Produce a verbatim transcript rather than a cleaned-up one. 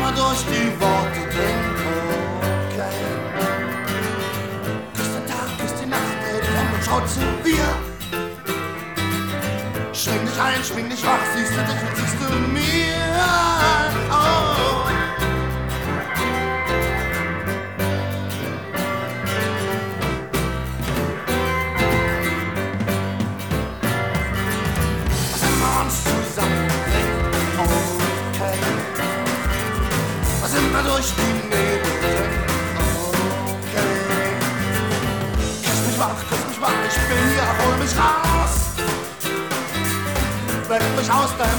immer durch die Worte denken, okay. Küss den Tag, küss die Nacht, dreh dich um und schau zu wir. Schwing dich ein, schwing dich wach, siehst du dich und siehst du mir, oh. Was immer uns zusammenbringt, okay. Was immer durch die Nebel rennt, okay. Küss mich wach, küss mich wach, ich bin hier, hol mich raus. Weck mich aus deinem